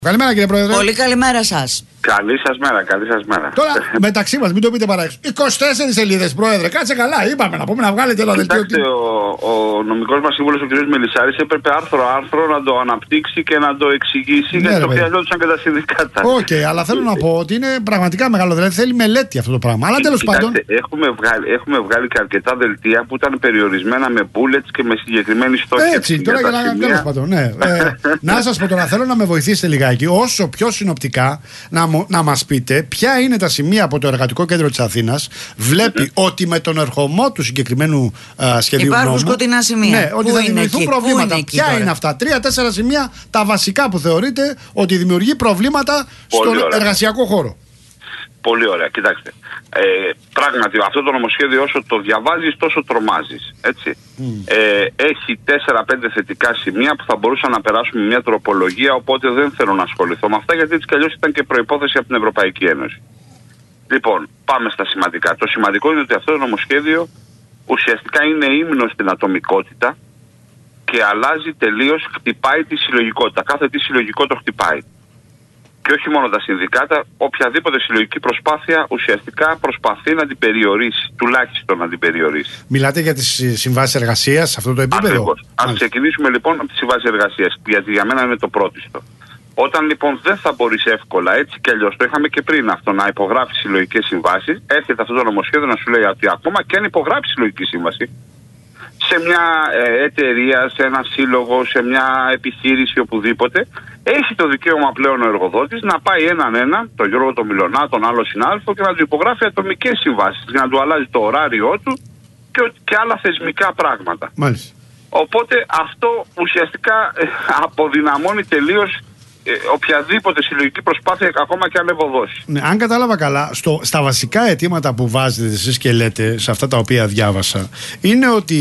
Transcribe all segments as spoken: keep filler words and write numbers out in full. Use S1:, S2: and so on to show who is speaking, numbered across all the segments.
S1: Καλημέρα κύριε Πρόεδρε.
S2: Πολύ καλημέρα σας.
S3: Καλή σας μέρα, καλή σας μέρα.
S1: Τώρα μεταξύ μας, μην το πείτε παράξω. είκοσι τέσσερις σελίδες, Πρόεδρε. Κάτσε καλά, είπαμε να πούμε να βγάλετε ένα δελτίο.
S3: Κοιτάξτε, ο, ο νομικός μας σύμβουλος, ο κ. Μελισσάρης, έπρεπε άρθρο-άρθρο να το αναπτύξει και να το εξηγήσει, ναι, γιατί το χρειαζόντουσαν και τα συνδικάτα.
S1: Οκ, okay, αλλά θέλω να πω ότι είναι πραγματικά μεγάλο. Δηλαδή θέλει μελέτη αυτό το πράγμα. Αλλά τέλος πάντων.
S3: Έχουμε βγάλει, έχουμε βγάλει και αρκετά δελτία που ήταν περιορισμένα με bullets και με συγκεκριμένη στόχευση.
S1: Έτσι, τώρα για να. Τέλος πάντων, ναι. ε, να σας πω τώρα, θέλω να με βοηθήσετε λιγάκι, όσο πιο συνοπτικά, να, να μας πείτε. Ποια είναι τα σημεία από το Εργατικό Κέντρο της Αθήνας βλέπει mm-hmm. ότι με τον ερχομό του συγκεκριμένου α, σχεδίου
S2: υπάρχουν
S1: νόμου,
S2: σκοτεινά σημεία.
S1: Ναι, ότι
S2: πού
S1: θα δημιουργηθούν προβλήματα.
S2: Είναι
S1: Ποια
S2: τώρα?
S1: είναι αυτά? Τρία-τέσσερα σημεία τα βασικά που θεωρείτε ότι δημιουργεί προβλήματα
S3: Πολύ
S1: στον
S3: ωραία.
S1: εργασιακό χώρο.
S3: Πολύ ωραία, κοιτάξτε. Ε, πράγματι, αυτό το νομοσχέδιο όσο το διαβάζεις τόσο τρομάζεις. Έτσι. Mm. Ε, έχει τέσσερα πέντε θετικά σημεία που θα μπορούσαν να περάσουν μια τροπολογία, οπότε δεν θέλω να ασχοληθώ με αυτά, γιατί έτσι κι αλλιώς ήταν και προϋπόθεση από την Ευρωπαϊκή Ένωση. Λοιπόν, πάμε στα σημαντικά. Το σημαντικό είναι ότι αυτό το νομοσχέδιο ουσιαστικά είναι ύμνο στην ατομικότητα και αλλάζει τελείως, χτυπάει τη συλλογικότητα. Κάθε τι συλλογικό το χτυπάει. Και όχι μόνο τα συνδικάτα, οποιαδήποτε συλλογική προσπάθεια ουσιαστικά προσπαθεί να την περιορίσει, τουλάχιστον να την περιορίσει.
S1: Μιλάτε για τις συμβάσεις εργασίας σε αυτό το επίπεδο?
S3: Ακριβώς. Ας ξεκινήσουμε λοιπόν από τις συμβάσεις εργασίας, γιατί για μένα είναι το πρώτιστο. Όταν λοιπόν δεν θα μπορείς εύκολα, έτσι κι αλλιώς, το είχαμε και πριν αυτό, να υπογράφει συλλογικές συμβάσεις, έρχεται αυτό το νομοσχέδιο να σου λέει ότι ακόμα και αν υπογράψει συλλογική σύμβαση, σε μια ε, εταιρεία, σε ένα σύλλογο, σε μια επιχείρηση, οπουδήποτε, έχει το δικαίωμα πλέον ο εργοδότης να πάει έναν ένα, τον Γιώργο τον Μιλωνά, τον άλλο συνάδελφο, και να του υπογράφει ατομικές συμβάσεις, για να του αλλάζει το ωράριό του και, και άλλα θεσμικά πράγματα.
S1: Μάλιστα.
S3: Οπότε αυτό ουσιαστικά ε, αποδυναμώνει τελείως ε, οποιαδήποτε συλλογική προσπάθεια, ακόμα και αν ευωδώσει.
S1: Ναι, αν κατάλαβα καλά, στο, στα βασικά αιτήματα που βάζετε εσείς και λέτε, σε αυτά τα οποία διάβασα, είναι ότι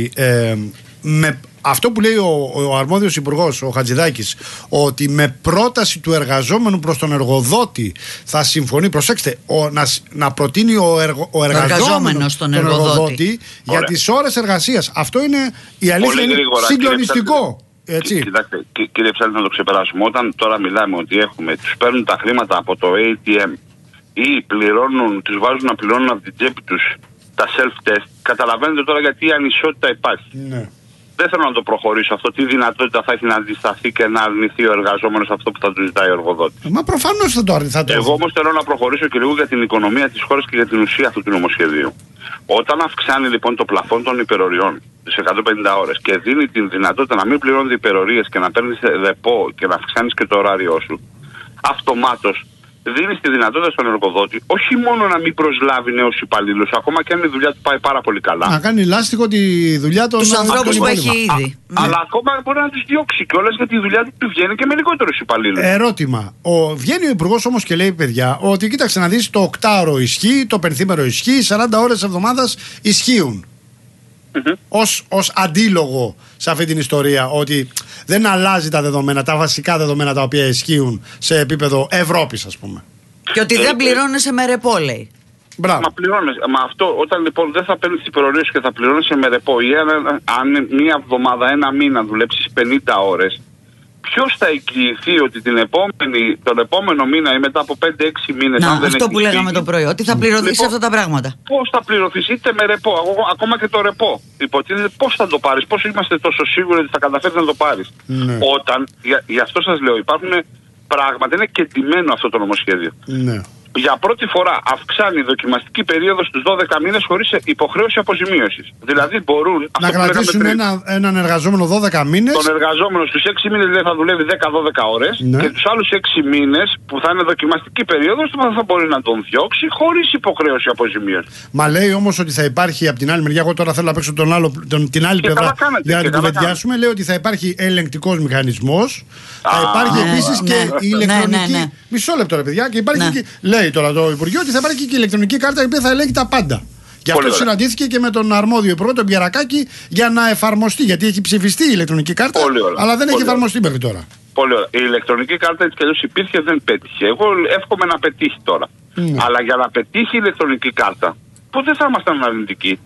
S1: ε, με αυτό που λέει ο, ο αρμόδιος υπουργός, ο Χατζηδάκης, ότι με πρόταση του εργαζόμενου προς τον εργοδότη θα συμφωνεί, προσέξτε, ο, να, να προτείνει ο, εργο, ο εργαζόμενος τον εργοδότη, εργοδότη για τις ώρες εργασίας. Αυτό είναι, η αλήθεια είναι συγκλονιστικό. Έτσι.
S3: Κοιτάξτε, κύριε Ψάλη, να το ξεπεράσουμε. Όταν τώρα μιλάμε ότι έχουμε, τους παίρνουν τα χρήματα από το έι τι εμ ή πληρώνουν, τους βάζουν να πληρώνουν από την τσέπη τους τα self-test, καταλαβαίνετε τώρα γιατί η ανισότητα υπάρχει.
S1: Ναι.
S3: Δεν θέλω να το προχωρήσω αυτό. Τι δυνατότητα θα έχει να αντισταθεί και να αρνηθεί ο εργαζόμενος αυτό που θα του ζητάει ο εργοδότης?
S1: Μα προφανώς θα το αρνηθεί.
S3: Εγώ όμως θέλω να προχωρήσω και λίγο για την οικονομία της χώρας και για την ουσία αυτού του νομοσχεδίου. Όταν αυξάνει λοιπόν το πλαφόν των υπεροριών στις εκατόν πενήντα ώρες και δίνει την δυνατότητα να μην πληρώνει υπερορίες και να παίρνεις ρεπό και να αυξάνεις και το ωράριό σου, αυτομάτως δίνει τη δυνατότητα στον εργοδότη όχι μόνο να μην προσλάβει νέους υπαλλήλους, ακόμα και αν η δουλειά του πάει πάρα πολύ καλά.
S1: Να κάνει λάστιχο τη δουλειά των
S2: τους ανθρώπους που έχει ήδη.
S3: Α, ναι. Αλλά ακόμα μπορεί να τους διώξει κιόλας, γιατί η δουλειά του του βγαίνει και με λιγότερους υπαλλήλους.
S1: Ερώτημα. Ο, βγαίνει ο υπουργός όμως και λέει, παιδιά, ότι κοίταξε να δεις, το οκτάωρο ισχύει, το πενθήμερο ισχύει, σαράντα ώρες εβδομάδας ισχύουν. Mm-hmm. Ως, ως αντίλογο σε αυτή την ιστορία, ότι δεν αλλάζει τα δεδομένα, τα βασικά δεδομένα τα οποία ισχύουν σε επίπεδο Ευρώπης, ας πούμε.
S2: Και ότι ε, δεν πληρώνεσαι με ρεπό, λέει.
S1: Μπράβο.
S3: Μα πληρώνεσαι. Μα αυτό, όταν λοιπόν δεν θα παίρνεις τις υπερορίες και θα πληρώνεσαι με ρεπό, ή αν, αν μία εβδομάδα, ένα μήνα δουλέψεις πενήντα ώρες, ποιος θα εγγυηθεί ότι την επόμενη, τον επόμενο μήνα ή μετά από πέντε έξι μήνες,
S2: να,
S3: αν δεν
S2: αυτό που λέγαμε το πρωί, ότι θα πληρωθείς λοιπόν, αυτά τα πράγματα. Πώς
S3: θα πληρωθείς, είτε με ρεπό, ακόμα και το ρεπό. Υποτίθεται πώς θα το πάρεις, πώς είμαστε τόσο σίγουροι ότι θα καταφέρεις να το πάρεις. Ναι. Όταν, για, γι' αυτό σας λέω, υπάρχουν πράγματα, είναι κεντυμένο αυτό το νομοσχέδιο.
S1: Ναι.
S3: Για πρώτη φορά αυξάνει η δοκιμαστική περίοδο στους δώδεκα μήνες χωρίς υποχρέωση αποζημίωσης. Δηλαδή μπορούν
S1: να κρατήσουν ένα, έναν εργαζόμενο δώδεκα μήνες.
S3: Τον εργαζόμενο στους έξι μήνες δηλαδή θα δουλεύει δέκα με δώδεκα ώρες, ναι. Και τους άλλους έξι μήνες που θα είναι δοκιμαστική περίοδος θα, θα μπορεί να τον διώξει χωρίς υποχρέωση αποζημίωσης.
S1: Μα λέει όμως ότι θα υπάρχει από την άλλη μεριά, εγώ τώρα θέλω να παίξω τον άλλο, τον, την άλλη πλευρά για να την κουβεντιάσουμε. Λέει ότι θα υπάρχει ελεγκτικός μηχανισμός, θα υπάρχει επίσης και η ηλεκτρονική. Μισό λεπτό, ρε παιδιά, και υπάρχει και. Λέει τώρα το Υπουργείο ότι θα υπάρχει και η ηλεκτρονική κάρτα η οποία θα ελέγχει τα πάντα. Γι' αυτό συναντήθηκε και με τον αρμόδιο υπουργό, τον Πιερακάκη, για να εφαρμοστεί. Γιατί έχει ψηφιστεί η ηλεκτρονική κάρτα, αλλά δεν Πολύ έχει εφαρμοστεί μέχρι τώρα.
S3: Πολύ ωραία. Η ηλεκτρονική κάρτα έτσι κι αλλιώς υπήρχε, δεν πέτυχε. Εγώ εύχομαι να πετύχει τώρα. Mm. Αλλά για να πετύχει η ηλεκτρονική κάρτα, που δεν θα ήμασταν αρνητικοί,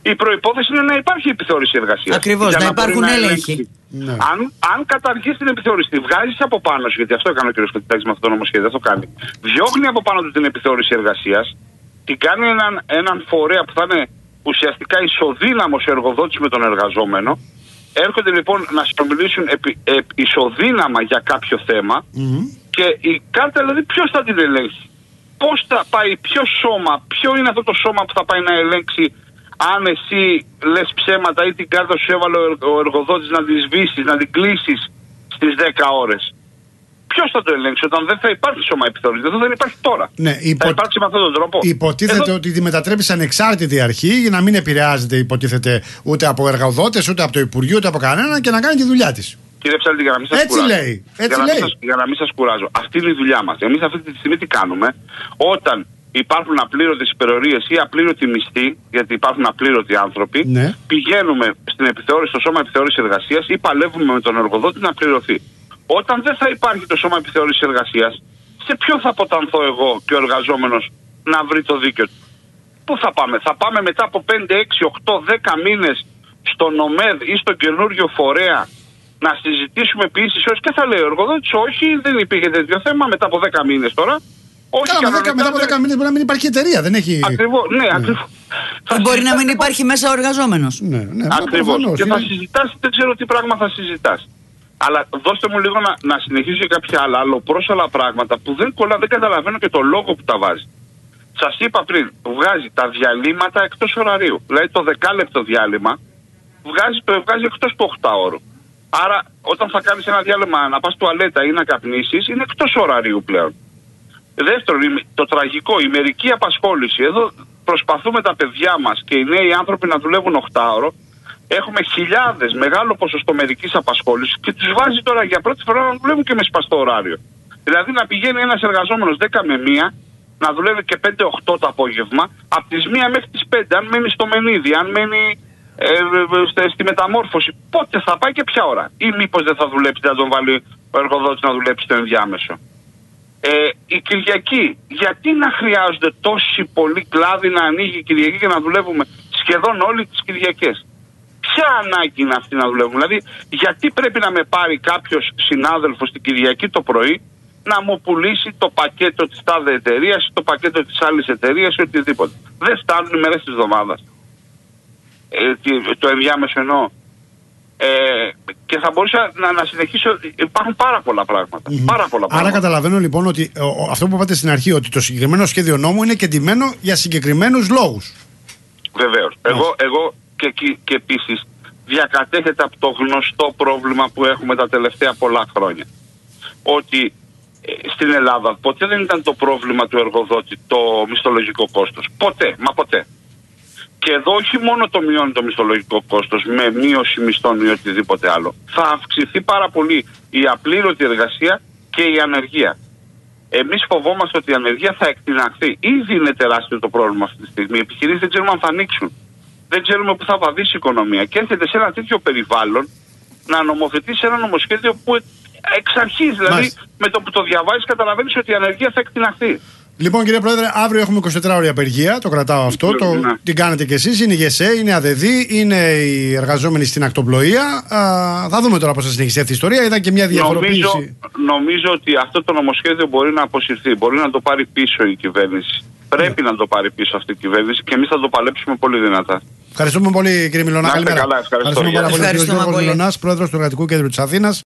S3: Η προϋπόθεση είναι να υπάρχει επιθεώρηση εργασίας.
S2: Ακριβώς, να, να υπάρχουν έλεγχοι.
S3: Ναι. Αν, αν καταργείς την επιθεώρηση, τη βγάζεις από πάνω σου, γιατί αυτό έκανε ο κ. Χατζηδάκης με αυτό το νομοσχέδιο, δεν το κάνει. Διώχνει από πάνω του την επιθεώρηση εργασίας, την κάνει έναν, έναν φορέα που θα είναι ουσιαστικά ισοδύναμος εργοδότης με τον εργαζόμενο. Έρχονται λοιπόν να συνομιλήσουν επί, επί, ισοδύναμα για κάποιο θέμα mm-hmm. και η κάρτα δηλαδή ποιος θα την ελέγχει. Πώς θα πάει, ποιο σώμα, ποιο είναι αυτό το σώμα που θα πάει να ελέγξει αν εσύ λες ψέματα ή την κάρτα σου έβαλε ο εργοδότης να την σβήσεις, να την κλείσεις στις δέκα ώρες. Ποιος θα το ελέγξει όταν δεν θα υπάρχει σώμα επιθεώρησης? Δεν θα υπάρχει τώρα.
S1: Ναι, υπο...
S3: Θα υπάρξει με αυτόν τον τρόπο.
S1: Υποτίθεται Εδώ... ότι τη μετατρέπει σε ανεξάρτητη αρχή για να μην επηρεάζεται, υποτίθεται, ούτε από εργοδότες, ούτε από το Υπουργείο, ούτε από κανέναν και να κάνει τη δουλειά της.
S3: Κύριε Ψάλτη, για να μην σας
S1: Έτσι
S3: κουράζω.
S1: λέει. Έτσι
S3: για,
S1: λέει.
S3: Να σας, για να μην σας κουράζω. Αυτή είναι η δουλειά μας. Εμείς αυτή τη στιγμή τι κάνουμε? Όταν υπάρχουν απλήρωτες υπερορίες ή απλήρωτοι μισθοί, γιατί υπάρχουν απλήρωτοι άνθρωποι, ναι. πηγαίνουμε στην επιθεώρηση, στο σώμα επιθεώρησης εργασίας ή παλεύουμε με τον εργοδότη να πληρωθεί. Όταν δεν θα υπάρχει το σώμα επιθεώρησης εργασίας, σε ποιο θα αποτανθώ εγώ και ο εργαζόμενος να βρει το δίκαιο του? Πού θα πάμε? Θα πάμε μετά από πέντε, έξι, οκτώ, δέκα μήνες στον ΟΜΕΔ ή στον καινούριο φορέα να συζητήσουμε ποιήσεις ώρες και θα λέει ο εργοδότης όχι, δεν υπήρχε τέτοιο θέμα μετά από δέκα μήνες τώρα. Όχι,
S1: Καλά, μετά, μετά από δέκα μήνες μπορεί να μην υπάρχει εταιρεία, δεν έχει...
S3: Ακριβώς, ναι, ναι. ακριβώς.
S2: Θα μπορεί να μην υπάρχει μέσα ο εργαζόμενος.
S1: Ναι, ναι,
S3: ακριβώς.
S1: Προφανώς,
S3: και
S1: είναι...
S3: θα συζητάς, δεν ξέρω τι πράγμα θα συζητάς. Αλλά δώστε μου λίγο να, να συνεχίσω για κάποια άλλα, αλλοπρόσαλα πράγματα που δεν κολλά, δεν καταλαβαίνω και το λόγο που τα βάζει. Σας είπα πριν, βγάζει τα διαλύματα εκτός ωραρίου. Δηλαδή το δεκάλεπτο διάλειμμα βγάζει, το βγάζει εκτός του οκτάωρου. Άρα όταν θα κάνεις ένα διάλειμμα να πας τουαλέτα ή να καπνίσεις, είναι εκτός ωραρίου πλέον. Δεύτερον, το τραγικό, η μερική απασχόληση. Εδώ προσπαθούμε τα παιδιά μας και οι νέοι άνθρωποι να δουλεύουν οκτάωρο. Έχουμε χιλιάδες, μεγάλο ποσοστό μερικής απασχόλησης και τους βάζει τώρα για πρώτη φορά να δουλεύουν και με σπαστό ωράριο. Δηλαδή να πηγαίνει ένας εργαζόμενος δέκα με μία, να δουλεύει και πέντε οχτώ το απόγευμα, από τις μία μέχρι τις πέντε, αν μένει στο μενίδι, αν μένει ε, ε, στη μεταμόρφωση, πότε θα πάει και ποια ώρα? Ή μήπως δεν θα δουλέψει, να τον βάλει ο εργοδότης να δουλέψει στο ενδιάμεσο. Ε, η Κυριακή, γιατί να χρειάζονται τόσοι πολλοί κλάδοι να ανοίγει η Κυριακή και να δουλεύουμε σχεδόν όλοι τις Κυριακές? Ποια ανάγκη είναι αυτή να δουλεύουμε? Δηλαδή, γιατί πρέπει να με πάρει κάποιος συνάδελφος την Κυριακή το πρωί να μου πουλήσει το πακέτο της τάδε εταιρείας, το πακέτο της άλλης εταιρείας ή οτιδήποτε? Δεν φτάνουν οι μέρες της εβδομάδας. Ε, το ενδιάμεσο εννοώ. Ε, και θα μπορούσα να, να συνεχίσω. Υπάρχουν πάρα πολλά πράγματα. Mm-hmm. Πάρα πολλά πράγματα.
S1: Άρα καταλαβαίνω λοιπόν ότι ο, αυτό που είπατε στην αρχή, ότι το συγκεκριμένο σχέδιο νόμου είναι κεντυμένο για συγκεκριμένους λόγους.
S3: Βεβαίως. Mm. Εγώ, εγώ και, και, και επίσης διακατέχεται από το γνωστό πρόβλημα που έχουμε τα τελευταία πολλά χρόνια. Ότι ε, στην Ελλάδα ποτέ δεν ήταν το πρόβλημα του εργοδότη το μισθολογικό κόστος. Ποτέ, μα ποτέ. Και εδώ όχι μόνο το μειώνει το μισθολογικό κόστος με μείωση μισθών ή οτιδήποτε άλλο. Θα αυξηθεί πάρα πολύ η απλήρωτη εργασία και η ανεργία. Εμείς φοβόμαστε ότι η ανεργία θα εκτιναχθεί. Ήδη είναι τεράστιο το πρόβλημα αυτή τη στιγμή. Οι επιχειρήσεις δεν ξέρουμε αν θα ανοίξουν. Δεν ξέρουμε πού θα βαδίσει η οικονομία. Και έρχεται σε ένα τέτοιο περιβάλλον να νομοθετήσει ένα νομοσχέδιο που εξ αρχής, δηλαδή Μάλιστα. με το που το διαβάζεις καταλαβαίνεις ότι η ανεργία θα εκτιναχθεί.
S1: Λοιπόν, κύριε Πρόεδρε, αύριο έχουμε εικοσιτετράωρη απεργία. Το κρατάω αυτό. Ναι, το, ναι. Την κάνετε κι εσείς. Είναι η ΓΕΣΕ, είναι η ΑΔΕΔ, είναι οι εργαζόμενοι στην ακτοπλοεία. Α, θα δούμε τώρα πώς θα συνεχίσει αυτή η ιστορία. Είδα και μια διαφοροποίηση.
S3: Νομίζω, νομίζω ότι αυτό το νομοσχέδιο μπορεί να αποσυρθεί. Μπορεί να το πάρει πίσω η κυβέρνηση. Πρέπει ναι. να το πάρει πίσω αυτή η κυβέρνηση και εμείς θα το παλέψουμε πολύ δυνατά.
S1: Ευχαριστούμε πολύ, κύριε Μιλωνά.
S3: Καλημέρα. Καλά, ευχαριστώ.
S1: Ευχαριστούμε πάρα πολύ, κύριε Γιώργος Μιλωνάς, πρόεδρος του Εργατικού Κέντρου της Αθήνας.